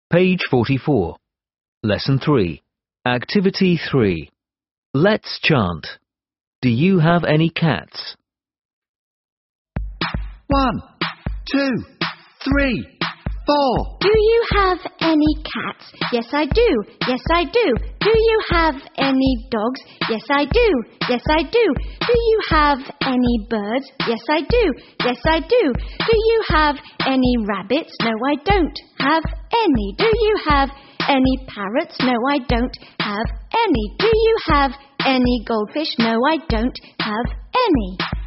Page 44. Lesson 3. Activity 3. Let's chant. Do you have any cats? 1, 2, 3, 4. Do you have any cats? Yes, I do. Yes, I do. Do you have any dogs? Yes, I do. Yes, I do. Do you have any birds? Yes, I do. Yes, I do. Do you have any rabbits? No, I don't have any. Do you have any parrots? No, I don't have any. Do you have any goldfish? No, I don't have any.